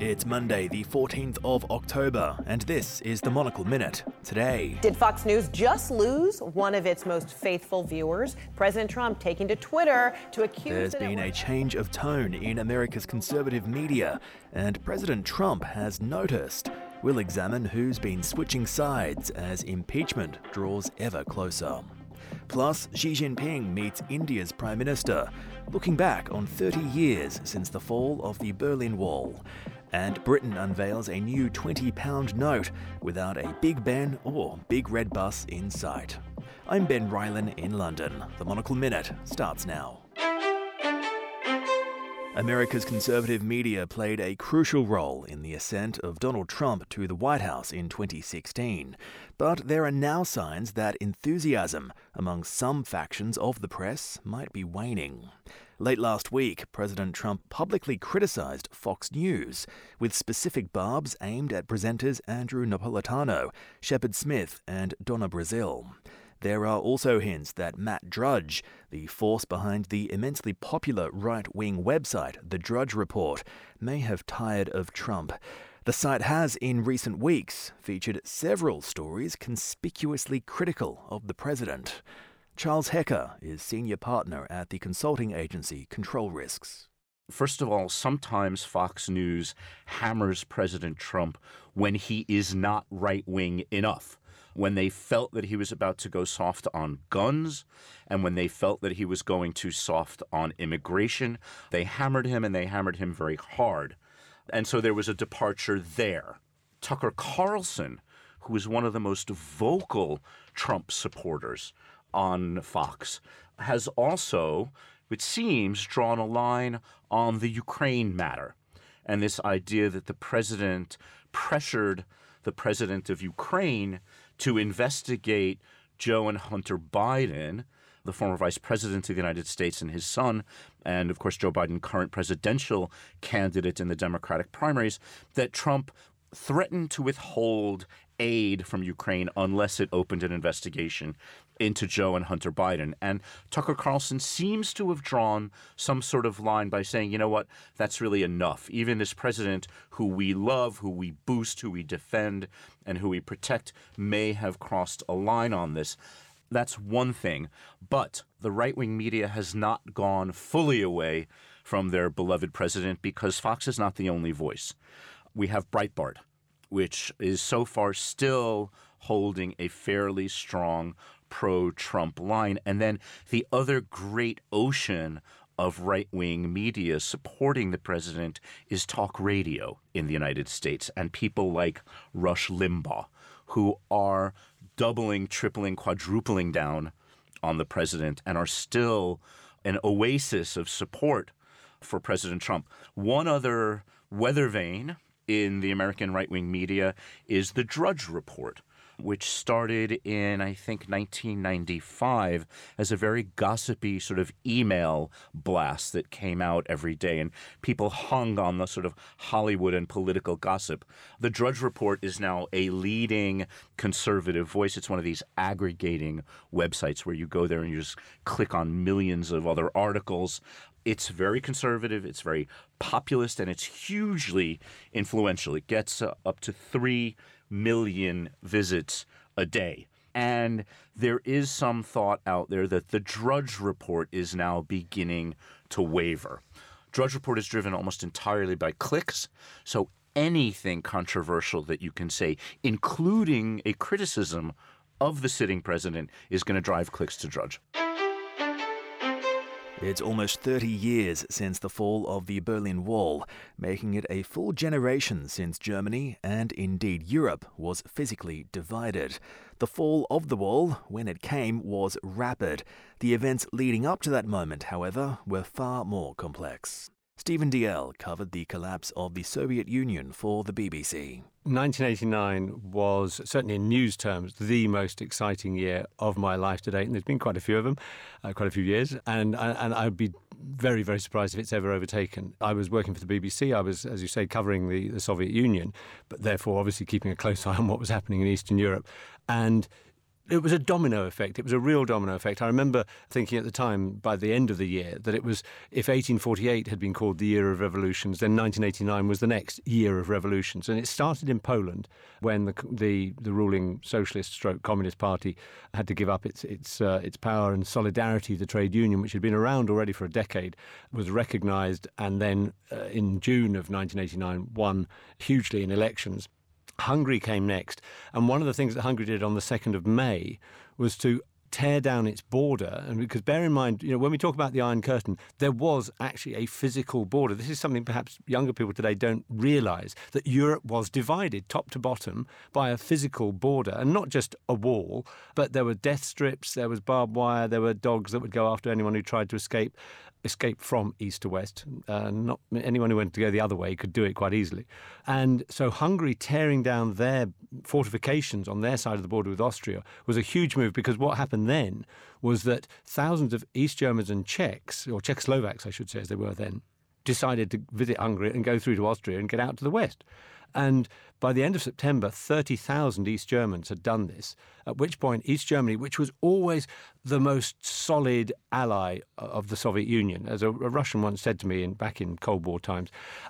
It's Monday, the 14th of October, and this is the Monocle Minute. Today, did Fox News just lose one of its most faithful viewers? President Trump taking to Twitter to accuse there's been a change of tone in America's conservative media, and President Trump has noticed. We'll examine who's been switching sides as impeachment draws ever closer. Plus, Xi Jinping meets India's Prime Minister, looking back on 30 years since the fall of the Berlin Wall. And Britain unveils a new £20 note without a Big Ben or Big Red Bus in sight. I'm Ben Rylan in London. The Monocle Minute starts now. America's conservative media played a crucial role in the ascent of Donald Trump to the White House in 2016. But there are now signs that enthusiasm among some factions of the press might be waning. Late last week, President Trump publicly criticized Fox News, with specific barbs aimed at presenters Andrew Napolitano, Shepard Smith, and Donna Brazile. There are also hints that Matt Drudge, the force behind the immensely popular right-wing website The Drudge Report, may have tired of Trump. The site has, in recent weeks, featured several stories conspicuously critical of the president. Charles Hecker is senior partner at the consulting agency Control Risks. First of all, sometimes Fox News hammers President Trump when he is not right-wing enough. When they felt that he was about to go soft on guns and when they felt that he was going too soft on immigration, they hammered him, and they hammered him very hard. And so there was a departure there. Tucker Carlson, who is one of the most vocal Trump supporters on Fox, has also, it seems, drawn a line on the Ukraine matter and this idea that the president pressured the president of Ukraine to investigate Joe and Hunter Biden, the former vice president of the United States, and his son, and of course Joe Biden, current presidential candidate in the Democratic primaries, that Trump threatened to withhold aid from Ukraine unless it opened an investigation into Joe and Hunter Biden. And Tucker Carlson seems to have drawn some sort of line by saying, you know what, that's really enough. Even this president who we love, who we boost, who we defend, and who we protect may have crossed a line on this. That's one thing. But the right-wing media has not gone fully away from their beloved president, because Fox is not the only voice. We have Breitbart, which is so far still holding a fairly strong pro-Trump line. And then the other great ocean of right-wing media supporting the president is talk radio in the United States, and people like Rush Limbaugh, who are doubling, tripling, quadrupling down on the president and are still an oasis of support for President Trump. One other weather vane in the American right-wing media is the Drudge Report, which started in, I think, 1995 as a very gossipy sort of email blast that came out every day, and people hung on the sort of Hollywood and political gossip. The Drudge Report is now a leading conservative voice. It's one of these aggregating websites where you go there and you just click on millions of other articles. It's very conservative, it's very populist, and it's hugely influential. It gets up to 3 million visits a day. And there is some thought out there that the Drudge Report is now beginning to waver. Drudge Report is driven almost entirely by clicks, so anything controversial that you can say, including a criticism of the sitting president, is going to drive clicks to Drudge. It's almost 30 years since the fall of the Berlin Wall, making it a full generation since Germany, and indeed Europe, was physically divided. The fall of the wall, when it came, was rapid. The events leading up to that moment, however, were far more complex. Stephen Dalziel covered the collapse of the Soviet Union for the BBC. 1989 was, certainly in news terms, the most exciting year of my life to date, and there's been quite a few of them, quite a few years, and I'd be very, very surprised if it's ever overtaken. I was working for the BBC. I was, as you say, covering the Soviet Union, but therefore obviously keeping a close eye on what was happening in Eastern Europe. And It was a domino effect. It was a real domino effect. I remember thinking at the time, by the end of the year, that it was, if 1848 had been called the year of revolutions, then 1989 was the next year of revolutions. And it started in Poland when the ruling socialist/communist party had to give up its power, and Solidarity, the trade union, which had been around already for a decade, was recognised, and then in June of 1989 won hugely in elections. Hungary came next, and one of the things that Hungary did on the 2nd of May was to tear down its border. And because bear in mind, when we talk about the Iron Curtain, there was actually a physical border. This is something perhaps younger people today don't realise, that Europe was divided top to bottom by a physical border, and not just a wall, but there were death strips, there was barbed wire, there were dogs that would go after anyone who tried to escape from east to west. Not anyone who wanted to go the other way could do it quite easily. And so Hungary tearing down their fortifications on their side of the border with Austria was a huge move, because what happened then was that thousands of East Germans and Czechs, or Czechoslovaks I should say as they were then, decided to visit Hungary and go through to Austria and get out to the west. And by the end of September, 30,000 East Germans had done this, at which point East Germany, which was always the most solid ally of the Soviet Union, as a Russian once said to me back in Cold War times,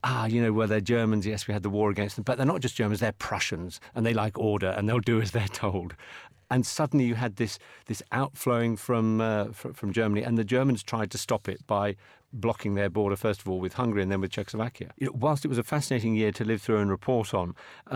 well, they're Germans, yes, we had the war against them, but they're not just Germans, they're Prussians, and they like order, and they'll do as they're told. And suddenly you had this outflowing from Germany, and the Germans tried to stop it by blocking their border, first of all, with Hungary and then with Czechoslovakia. Whilst it was a fascinating year to live through and report on,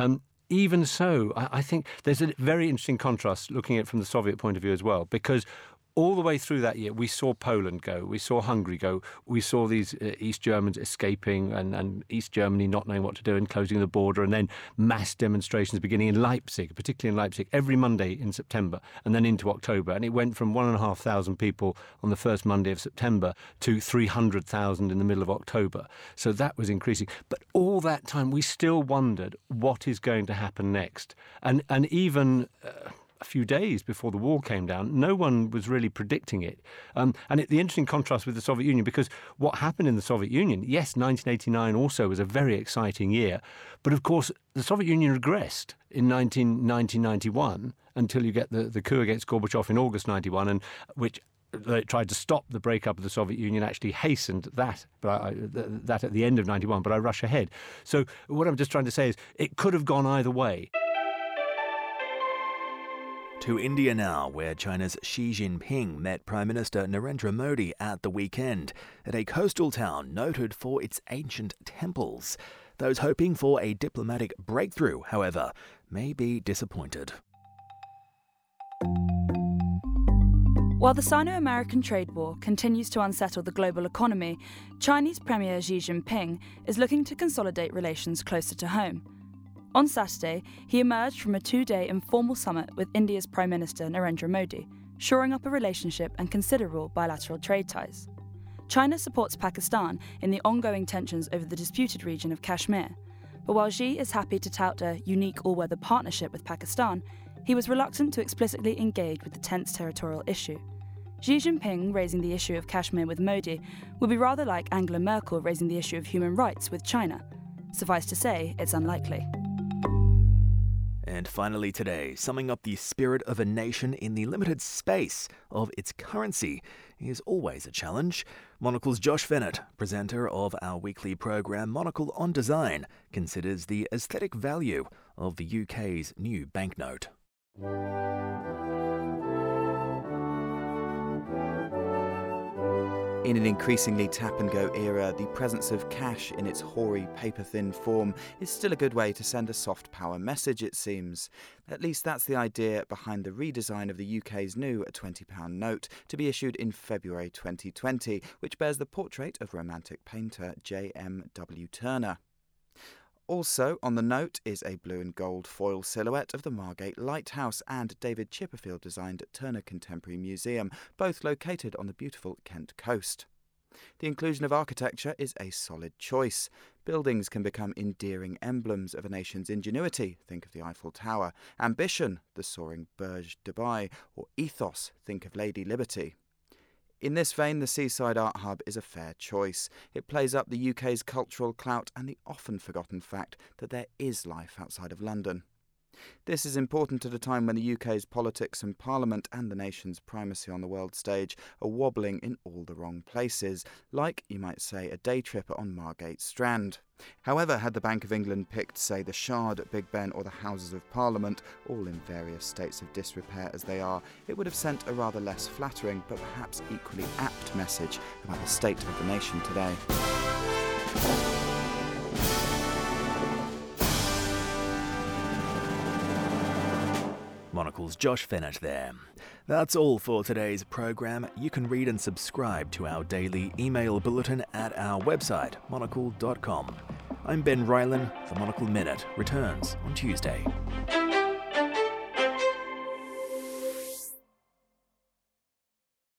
even so, I think there's a very interesting contrast looking at it from the Soviet point of view as well, because all the way through that year, we saw Poland go, we saw Hungary go, we saw these East Germans escaping and East Germany not knowing what to do and closing the border, and then mass demonstrations beginning in Leipzig, particularly in Leipzig, every Monday in September and then into October. And it went from 1,500 people on the first Monday of September to 300,000 in the middle of October. So that was increasing. But all that time, we still wondered what is going to happen next. And even a few days before the wall came down, no one was really predicting it. The interesting contrast with the Soviet Union, because what happened in the Soviet Union, yes, 1989 also was a very exciting year, but of course the Soviet Union regressed in 1990-91 until you get the coup against Gorbachev in August 91, and which they tried to stop the breakup of the Soviet Union, actually hastened that, that at the end of 91, but I rush ahead. So what I'm just trying to say is it could have gone either way. To India now, where China's Xi Jinping met Prime Minister Narendra Modi at the weekend at a coastal town noted for its ancient temples. Those hoping for a diplomatic breakthrough, however, may be disappointed. While the Sino-American trade war continues to unsettle the global economy, Chinese Premier Xi Jinping is looking to consolidate relations closer to home. On Saturday, he emerged from a 2-day informal summit with India's Prime Minister Narendra Modi, shoring up a relationship and considerable bilateral trade ties. China supports Pakistan in the ongoing tensions over the disputed region of Kashmir, but while Xi is happy to tout a unique all-weather partnership with Pakistan, he was reluctant to explicitly engage with the tense territorial issue. Xi Jinping raising the issue of Kashmir with Modi would be rather like Angela Merkel raising the issue of human rights with China. Suffice to say, it's unlikely. And finally today, summing up the spirit of a nation in the limited space of its currency is always a challenge. Monocle's Josh Fennett, presenter of our weekly programme Monocle on Design, considers the aesthetic value of the UK's new banknote. In an increasingly tap-and-go era, the presence of cash in its hoary, paper-thin form is still a good way to send a soft power message, it seems. At least that's the idea behind the redesign of the UK's new £20 note to be issued in February 2020, which bears the portrait of romantic painter J.M.W. Turner. Also on the note is a blue and gold foil silhouette of the Margate Lighthouse and David Chipperfield-designed Turner Contemporary Museum, both located on the beautiful Kent coast. The inclusion of architecture is a solid choice. Buildings can become endearing emblems of a nation's ingenuity, think of the Eiffel Tower, ambition, the soaring Burj Dubai, or ethos, think of Lady Liberty. In this vein, the Seaside Art Hub is a fair choice. It plays up the UK's cultural clout and the often forgotten fact that there is life outside of London. This is important at a time when the UK's politics and parliament and the nation's primacy on the world stage are wobbling in all the wrong places, like, you might say, a day tripper on Margate Strand. However, had the Bank of England picked, say, the Shard at Big Ben or the Houses of Parliament, all in various states of disrepair as they are, it would have sent a rather less flattering but perhaps equally apt message about the state of the nation today. Monocle's Josh Fennett there. That's all for today's programme. You can read and subscribe to our daily email bulletin at our website, monocle.com. I'm Ben Rylan. The Monocle Minute returns on Tuesday.